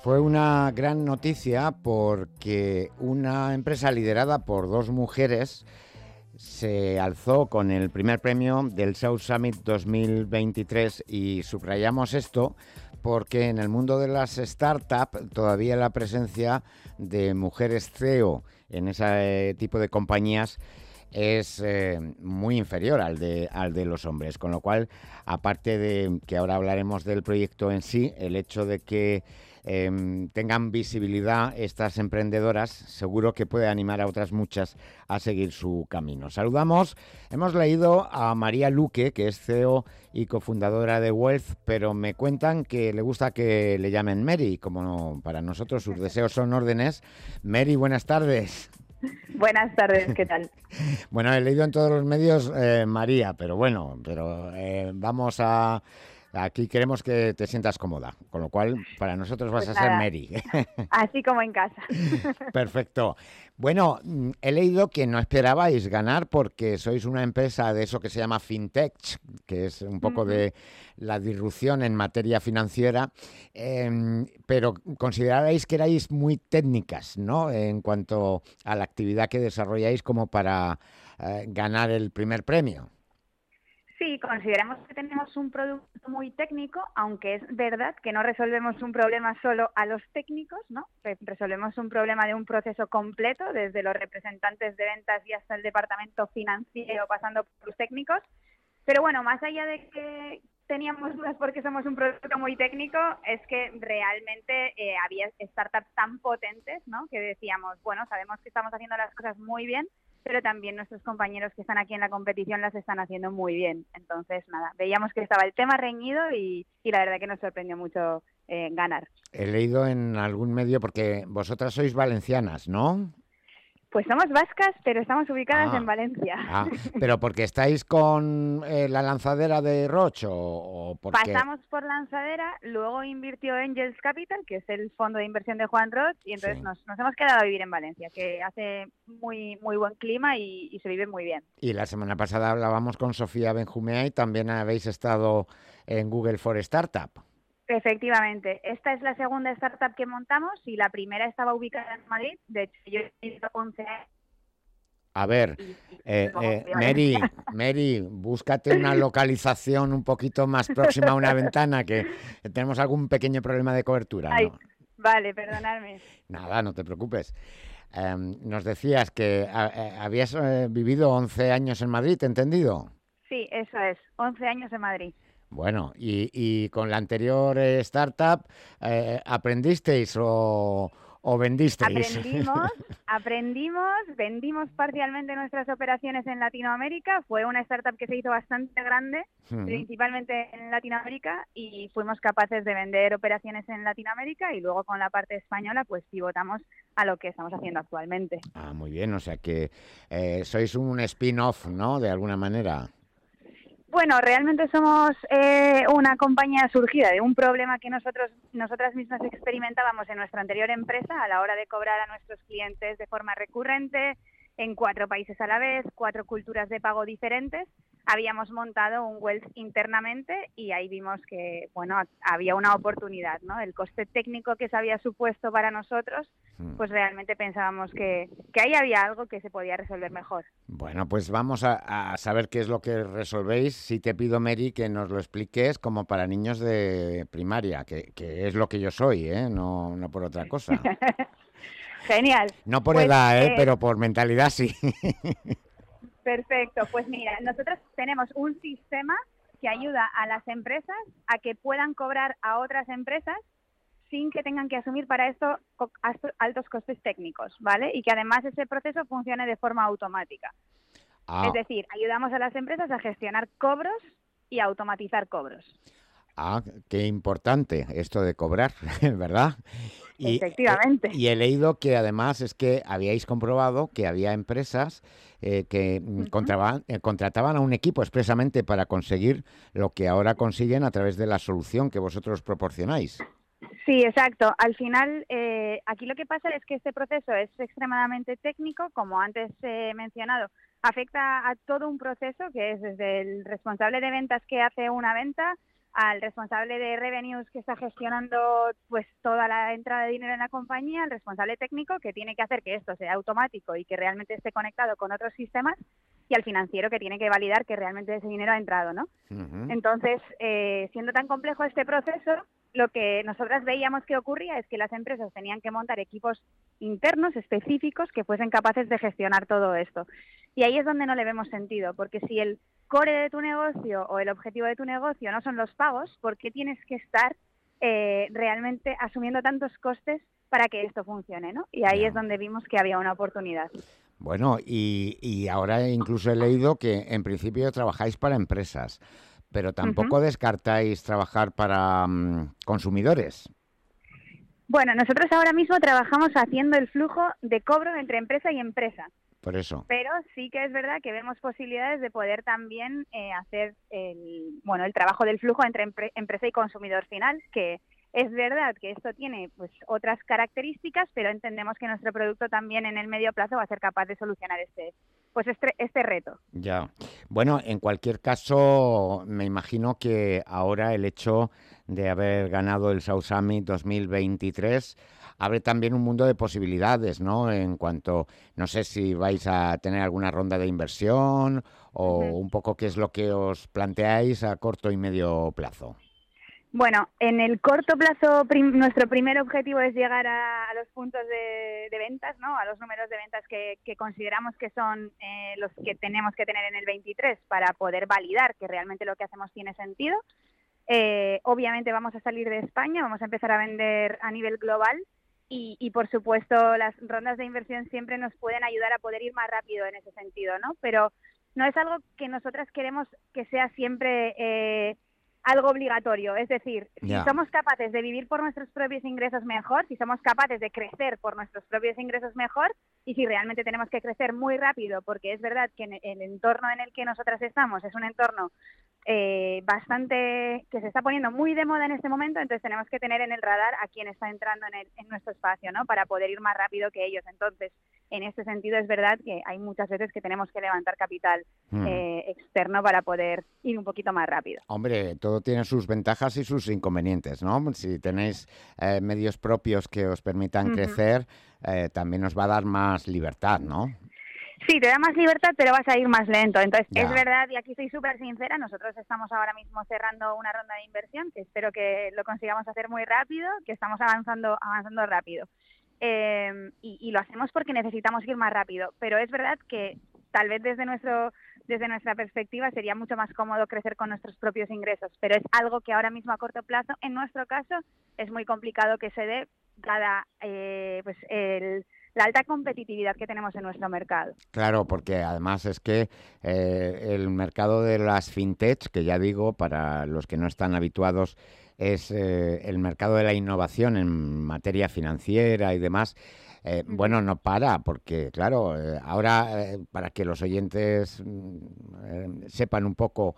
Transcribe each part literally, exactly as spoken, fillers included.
fue una gran noticia porque una empresa liderada por dos mujeres se alzó con el primer premio del South Summit dos mil veintitrés, y subrayamos esto porque en el mundo de las startups todavía la presencia de mujeres C E O en ese tipo de compañías es eh, muy inferior al de, al de los hombres, con lo cual, aparte de que ahora hablaremos del proyecto en sí, el hecho de que eh, tengan visibilidad estas emprendedoras seguro que puede animar a otras muchas a seguir su camino. Saludamos, hemos leído a María Luque, que es C E O y cofundadora de Wealth, pero me cuentan que le gusta que le llamen Mary, como no, para nosotros sus deseos son órdenes. Mary, buenas tardes. Buenas tardes, ¿qué tal? Bueno, he leído en todos los medios eh, María, pero bueno, pero eh, vamos a... Aquí queremos que te sientas cómoda, con lo cual para nosotros vas Pues a nada, ser Mary. así como en casa. Perfecto. Bueno, he leído que no esperabais ganar porque sois una empresa de eso que se llama FinTech, que es un poco Ujú. de la disrupción en materia financiera, eh, pero considerabais que erais muy técnicas, ¿no?, en cuanto a la actividad que desarrolláis como para eh, ganar el primer premio. Sí, consideramos que tenemos un producto muy técnico, aunque es verdad que no resolvemos un problema solo a los técnicos, ¿no? Re- Resolvemos un problema de un proceso completo, desde los representantes de ventas y hasta el departamento financiero, pasando por los técnicos. Pero bueno, más allá de que teníamos dudas porque somos un producto muy técnico, es que realmente eh, había startups tan potentes, ¿no?, que decíamos, bueno, sabemos que estamos haciendo las cosas muy bien, pero también nuestros compañeros que están aquí en la competición las están haciendo muy bien. Entonces, nada, veíamos que estaba el tema reñido y, y la verdad que nos sorprendió mucho eh, ganar. He leído en algún medio, porque vosotras sois valencianas, ¿no? Pues somos vascas, pero estamos ubicadas en Ah, Valencia. ah, pero porque estáis con eh, la lanzadera de Roche o, o porque... Pasamos por Lanzadera, luego invirtió Angels Capital, que es el fondo de inversión de Juan Roch, y entonces Sí. nos, nos hemos quedado a vivir en Valencia, que hace muy muy buen clima y, y se vive muy bien. Y la semana pasada hablábamos con Sofía Benjumea y también habéis estado en Google for Startup. Efectivamente, esta es la segunda startup que montamos y la primera estaba ubicada en Madrid. De hecho, yo he vivido once años A ver, y, y eh, luego eh, fui a Mary, Valencia. Mary, búscate una localización un poquito más próxima a una ventana, que tenemos algún pequeño problema de cobertura, Ay, ¿no? vale, perdonadme. Nada, no te preocupes. Eh, nos decías que a- eh, habías eh, vivido once años en Madrid, ¿entendido? Sí, eso es, once años en Madrid. Bueno, y, y con la anterior eh, startup, eh, ¿aprendisteis o, o vendisteis? Aprendimos, aprendimos, vendimos parcialmente nuestras operaciones en Latinoamérica. Fue una startup que se hizo bastante grande, Mm. principalmente en Latinoamérica, y fuimos capaces de vender operaciones en Latinoamérica y luego con la parte española pues pivotamos a lo que estamos haciendo actualmente. Ah, muy bien, o sea que eh, sois un spin-off, ¿no? De alguna manera. Bueno, realmente somos eh, una compañía surgida de un problema que nosotros, nosotras mismas experimentábamos en nuestra anterior empresa a la hora de cobrar a nuestros clientes de forma recurrente, en cuatro países a la vez, cuatro culturas de pago diferentes. Habíamos montado un Wealth internamente y ahí vimos que, bueno, había una oportunidad, ¿no? El coste técnico que se había supuesto para nosotros, Mm. pues realmente pensábamos que, que ahí había algo que se podía resolver mejor. Bueno, pues vamos a, a saber qué es lo que resolvéis. Si te pido, Mary, que nos lo expliques como para niños de primaria, que, que es lo que yo soy, ¿eh? No, no por otra cosa. Genial. No por Pues edad, ¿eh? eh, Pero por mentalidad sí. perfecto. Pues mira, nosotros tenemos un sistema que ayuda a las empresas a que puedan cobrar a otras empresas sin que tengan que asumir para esto co- asto- altos costes técnicos, ¿vale? Y que además ese proceso funcione de forma automática. Es Ah, decir, ayudamos a las empresas a gestionar cobros y automatizar cobros. ah, qué importante esto de cobrar, ¿verdad? Y, eh, Efectivamente. y he leído que además es que habíais comprobado que había empresas eh, que mm, Ujú. contraban- eh, contrataban a un equipo expresamente para conseguir lo que ahora consiguen a través de la solución que vosotros proporcionáis. Sí, exacto. Al final, eh, aquí lo que pasa es que este proceso es extremadamente técnico, como antes he mencionado, afecta a todo un proceso que es desde el responsable de ventas que hace una venta al responsable de revenues que está gestionando pues toda la entrada de dinero en la compañía, al responsable técnico que tiene que hacer que esto sea automático y que realmente esté conectado con otros sistemas, y al financiero que tiene que validar que realmente ese dinero ha entrado, ¿no? Uh-huh. Entonces, eh, siendo tan complejo este proceso, lo que nosotras veíamos que ocurría es que las empresas tenían que montar equipos internos específicos que fuesen capaces de gestionar todo esto. Y ahí es donde no le vemos sentido, porque si el core de tu negocio o el objetivo de tu negocio no son los pagos, ¿por qué tienes que estar eh, realmente asumiendo tantos costes para que esto funcione, ¿no? Y ahí yeah. es donde vimos que había una oportunidad. Bueno, y, y ahora incluso he leído que en principio trabajáis para empresas, pero tampoco uh-huh. descartáis trabajar para um, consumidores. Bueno, nosotros ahora mismo trabajamos haciendo el flujo de cobro entre empresa y empresa. Por eso. Pero sí que es verdad que vemos posibilidades de poder también eh, hacer el, bueno, el trabajo del flujo entre empre- empresa y consumidor final, que es verdad que esto tiene pues otras características, pero entendemos que nuestro producto también en el medio plazo va a ser capaz de solucionar este pues este, este reto. Ya. Bueno, en cualquier caso, me imagino que ahora el hecho de haber ganado el South Summit dos mil veintitrés abre también un mundo de posibilidades, ¿no? En cuanto, no sé si vais a tener alguna ronda de inversión o uh-huh. un poco qué es lo que os planteáis a corto y medio plazo. Bueno, en el corto plazo prim- nuestro primer objetivo es llegar a, a los puntos de, de ventas, ¿no? A los números de ventas que, que consideramos que son eh, los que tenemos que tener en el veintitrés para poder validar que realmente lo que hacemos tiene sentido. Eh, obviamente vamos a salir de España, vamos a empezar a vender a nivel global y, y por supuesto las rondas de inversión siempre nos pueden ayudar a poder ir más rápido en ese sentido, ¿no? Pero no es algo que nosotras queremos que sea siempre eh, algo obligatorio, es decir, si yeah. somos capaces de vivir por nuestros propios ingresos mejor, si somos capaces de crecer por nuestros propios ingresos mejor, y si realmente tenemos que crecer muy rápido, porque es verdad que en el entorno en el que nosotras estamos es un entorno eh, bastante que se está poniendo muy de moda en este momento, entonces tenemos que tener en el radar a quien está entrando en, el, en nuestro espacio, ¿no? Para poder ir más rápido que ellos. Entonces, en este sentido es verdad que hay muchas veces que tenemos que levantar capital hmm. eh, externo para poder ir un poquito más rápido. Hombre, todo tiene sus ventajas y sus inconvenientes, ¿no? Si tenéis eh, medios propios que os permitan uh-huh. crecer, eh, también os va a dar más libertad, ¿no? Sí, te da más libertad, pero vas a ir más lento. Entonces, ya. es verdad, y aquí soy súper sincera, nosotros estamos ahora mismo cerrando una ronda de inversión, que espero que lo consigamos hacer muy rápido, que estamos avanzando avanzando rápido. Eh, y, y lo hacemos porque necesitamos ir más rápido. Pero es verdad que tal vez desde nuestro desde nuestra perspectiva sería mucho más cómodo crecer con nuestros propios ingresos, pero es algo que ahora mismo a corto plazo, en nuestro caso, es muy complicado que se dé, dada eh, pues el... la alta competitividad que tenemos en nuestro mercado. Claro, porque además es que eh, el mercado de las fintech, que ya digo, para los que no están habituados, es eh, el mercado de la innovación en materia financiera y demás. Eh, uh-huh. Bueno, no para, porque claro, eh, ahora eh, para que los oyentes eh, sepan un poco,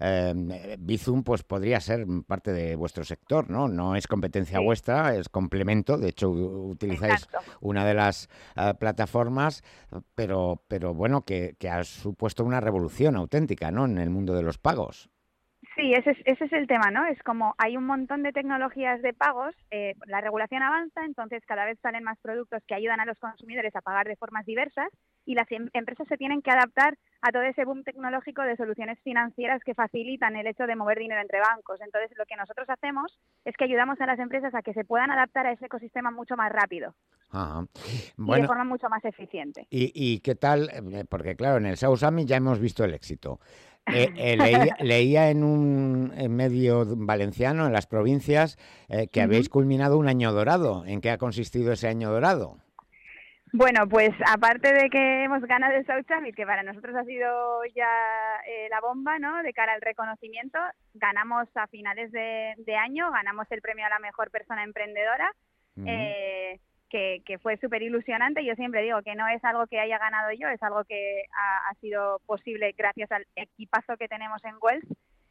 eh, Bizum pues podría ser parte de vuestro sector, ¿no? No es competencia sí. vuestra, es complemento. De hecho, utilizáis Exacto. una de las uh, plataformas, pero, pero bueno, que, que ha supuesto una revolución auténtica, ¿no? En el mundo de los pagos. Sí, ese es, ese es el tema, ¿no? Es como hay un montón de tecnologías de pagos, eh, la regulación avanza, entonces cada vez salen más productos que ayudan a los consumidores a pagar de formas diversas y las em- empresas se tienen que adaptar a todo ese boom tecnológico de soluciones financieras que facilitan el hecho de mover dinero entre bancos. Entonces, lo que nosotros hacemos es que ayudamos a las empresas a que se puedan adaptar a ese ecosistema mucho más rápido. Ajá. Bueno, y de forma mucho más eficiente. ¿Y, y qué tal? Porque claro, en el South Summit ya hemos visto el éxito. Eh, eh, leía, leía en un en medio valenciano, en las provincias, eh, que uh-huh. habéis culminado un año dorado. ¿En qué ha consistido ese año dorado? Bueno, pues aparte de que hemos ganado el South Summit, que para nosotros ha sido ya eh, la bomba, ¿no? De cara al reconocimiento, ganamos a finales de, de año, ganamos el premio a la mejor persona emprendedora. Uh-huh. Eh, Que, que fue súper ilusionante. Yo siempre digo que no es algo que haya ganado yo, es algo que ha, ha sido posible gracias al equipazo que tenemos en Wells.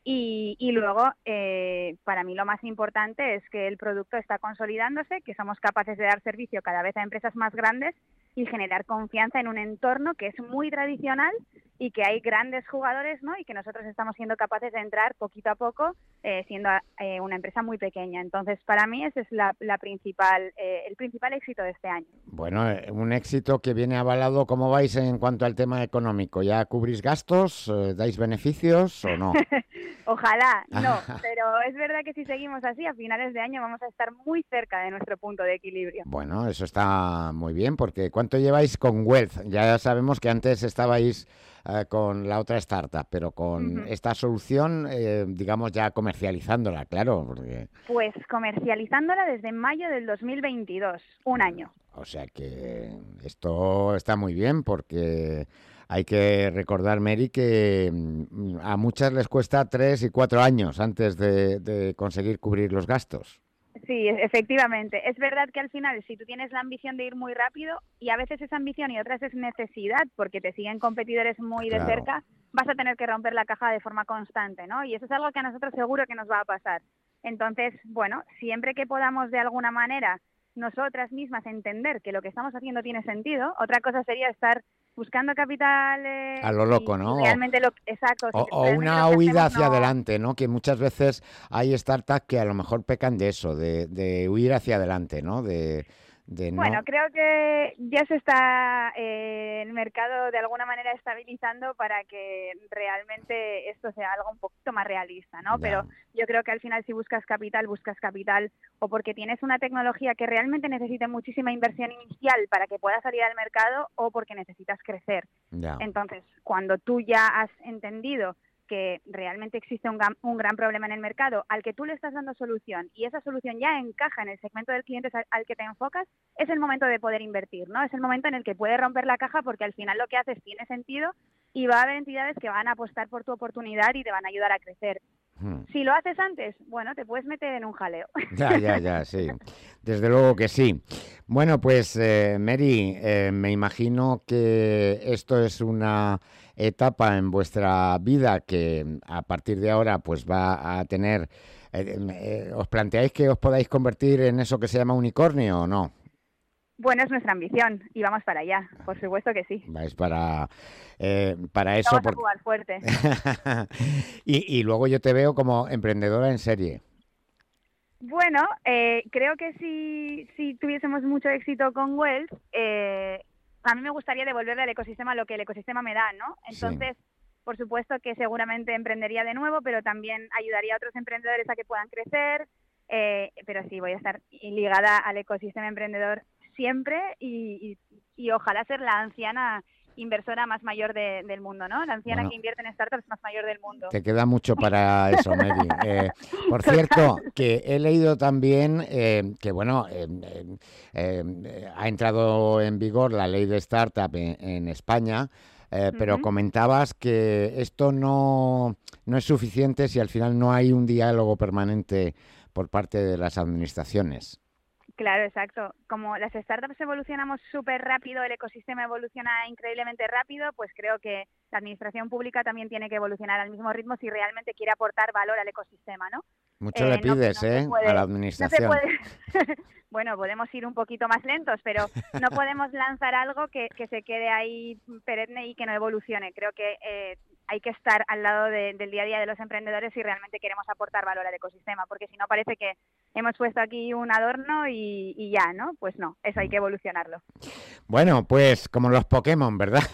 Y, y luego, eh, para mí lo más importante es que el producto está consolidándose, que somos capaces de dar servicio cada vez a empresas más grandes y generar confianza en un entorno que es muy tradicional y que hay grandes jugadores, ¿no? Y que nosotros estamos siendo capaces de entrar poquito a poco, eh, siendo eh, una empresa muy pequeña. Entonces, para mí ese es la, la principal, eh, el principal éxito de este año. Bueno, eh, un éxito que viene avalado. ¿Cómo vais en cuanto al tema económico? ¿Ya cubrís gastos? Eh, ¿Dais beneficios o no? Ojalá, no, pero es verdad que si seguimos así, a finales de año vamos a estar muy cerca de nuestro punto de equilibrio. Bueno, eso está muy bien, porque ¿cuánto lleváis con Wealth? Ya sabemos que antes estabais eh, con la otra startup, pero con Uh-huh. esta solución, eh, digamos, ya comercializándola, claro. Porque... Pues comercializándola desde mayo del dos mil veintidós, un año. O sea que esto está muy bien, porque hay que recordar, Mary, que mm, a muchas les cuesta tres y cuatro años antes de, de conseguir cubrir los gastos. Sí, efectivamente. Es verdad que al final, si tú tienes la ambición de ir muy rápido, y a veces es ambición y otras es necesidad, porque te siguen competidores muy de Claro. cerca, vas a tener que romper la caja de forma constante, ¿no? Y eso es algo que a nosotros seguro que nos va a pasar. Entonces, bueno, siempre que podamos de alguna manera nosotras mismas entender que lo que estamos haciendo tiene sentido, otra cosa sería estar buscando capital eh, A lo loco, ¿no? y realmente lo exacto O, si o realmente una lo que huida hacemos hacia no- adelante, ¿no? Que muchas veces hay startups que a lo mejor pecan de eso, de, de huir hacia adelante, ¿no? De, de no... Bueno, creo que ya se está eh, el mercado de alguna manera estabilizando para que realmente esto sea algo un poquito más realista, ¿no? Ya. Pero yo creo que al final si buscas capital, buscas capital o porque tienes una tecnología que realmente necesite muchísima inversión inicial para que pueda salir al mercado o porque necesitas crecer. Ya. Entonces, cuando tú ya has entendido que realmente existe un, gam- un gran problema en el mercado al que tú le estás dando solución y esa solución ya encaja en el segmento del cliente al, al que te enfocas, es el momento de poder invertir, ¿no? Es el momento en el que puedes romper la caja porque al final lo que haces tiene sentido y va a haber entidades que van a apostar por tu oportunidad y te van a ayudar a crecer. Hmm. Si lo haces antes, bueno, te puedes meter en un jaleo. Ya, ya, ya, sí. Desde luego que sí. Bueno, pues eh, Mary, eh, me imagino que esto es una etapa en vuestra vida que a partir de ahora pues va a tener... eh, eh, ¿os planteáis que os podáis convertir en eso que se llama unicornio o no? Bueno, es nuestra ambición y vamos para allá, por supuesto que sí. Vais para, eh, para eso. Vamos a Porque... jugar fuerte. y, y luego yo te veo como emprendedora en serie. Bueno, eh, creo que si, si tuviésemos mucho éxito con Wealth, eh, a mí me gustaría devolverle al ecosistema lo que el ecosistema me da, ¿no? Entonces, sí. Por supuesto que seguramente emprendería de nuevo, pero también ayudaría a otros emprendedores a que puedan crecer. Eh, pero sí, voy a estar ligada al ecosistema emprendedor siempre y, y, y ojalá ser la anciana inversora más mayor de, del mundo, ¿no? La anciana bueno, que invierte en startups más mayor del mundo. Te queda mucho para eso, Mary. Eh, por cierto, que he leído también eh, que, bueno, eh, eh, ha entrado en vigor la ley de startup en, en España, eh, pero uh-huh. comentabas que esto no, no es suficiente si al final no hay un diálogo permanente por parte de las administraciones. Claro, exacto. Como las startups evolucionamos súper rápido, el ecosistema evoluciona increíblemente rápido, pues creo que la administración pública también tiene que evolucionar al mismo ritmo si realmente quiere aportar valor al ecosistema, ¿no? Mucho eh, le pides, no, no ¿eh? Puede, a la administración. No se puede... Bueno, podemos ir un poquito más lentos, pero no podemos lanzar algo que, que se quede ahí perenne y que no evolucione. Creo que eh, hay que estar al lado de, del día a día de los emprendedores si realmente queremos aportar valor al ecosistema, porque si no parece que hemos puesto aquí un adorno y, y ya, ¿no? Pues no, eso hay que evolucionarlo. Bueno, pues como los Pokémon, ¿verdad?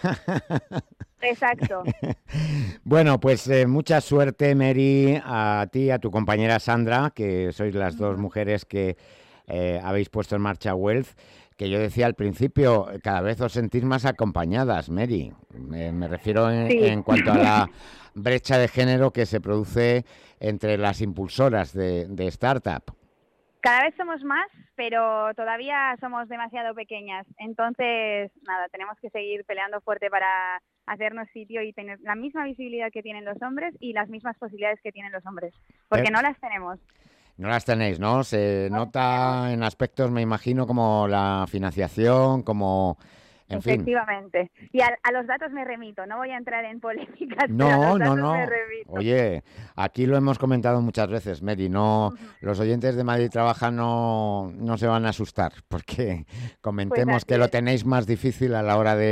Exacto. Bueno, pues eh, mucha suerte, Mary, a ti, a tu compañera Sandra, que sois las uh-huh. dos mujeres que eh, habéis puesto en marcha Wealth, que yo decía al principio, cada vez os sentís más acompañadas, Mary. Me, me refiero en, sí. en cuanto a la brecha de género que se produce entre las impulsoras de, de startup. Cada vez somos más, pero todavía somos demasiado pequeñas. Entonces, nada, tenemos que seguir peleando fuerte para hacernos sitio y tener la misma visibilidad que tienen los hombres y las mismas posibilidades que tienen los hombres, porque eh, no las tenemos. No las tenéis, ¿no? Se no nota en aspectos, me imagino, como la financiación, como... En Efectivamente. Fin. Y a, a los datos me remito, no voy a entrar en polémicas. No, pero a los no, datos no. Me remito. Oye, aquí lo hemos comentado muchas veces, Mary, no, uh-huh. los oyentes de Madrid Trabaja no, no se van a asustar, porque comentemos pues que es. Lo tenéis más difícil a la hora de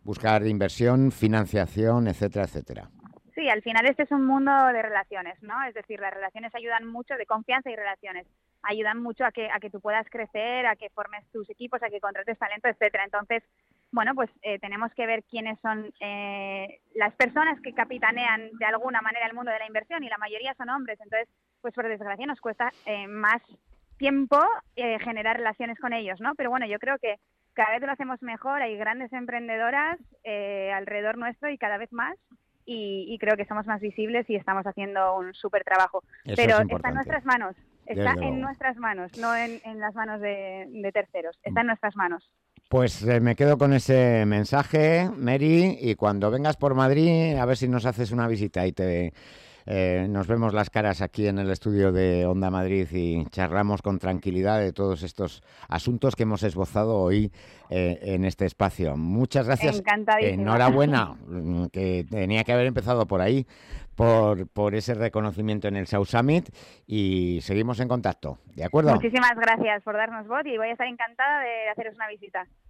buscar inversión, financiación, etcétera, etcétera. Sí, al final este es un mundo de relaciones, ¿no? Es decir, las relaciones ayudan mucho, de confianza y relaciones, ayudan mucho a que a que tú puedas crecer, a que formes tus equipos, a que contrates talento, etcétera. Entonces, bueno, pues eh, tenemos que ver quiénes son eh, las personas que capitanean de alguna manera el mundo de la inversión, y la mayoría son hombres. Entonces, pues por desgracia nos cuesta eh, más tiempo eh, generar relaciones con ellos, ¿no? Pero bueno, yo creo que cada vez lo hacemos mejor, hay grandes emprendedoras eh, alrededor nuestro y cada vez más. Y, y creo que somos más visibles y estamos haciendo un súper trabajo. Eso Pero es está en nuestras manos, está Desde en luego. nuestras manos, no en, en las manos de, de terceros, está en nuestras manos. Pues eh, me quedo con ese mensaje, Mary, y cuando vengas por Madrid, a ver si nos haces una visita y te eh, nos vemos las caras aquí en el estudio de Onda Madrid y charlamos con tranquilidad de todos estos asuntos que hemos esbozado hoy eh, en este espacio. Muchas gracias. Encantadísima. Enhorabuena, que tenía que haber empezado por ahí, por, por ese reconocimiento en el South Summit, y seguimos en contacto, ¿de acuerdo? Muchísimas gracias por darnos voz y voy a estar encantada de haceros una visita.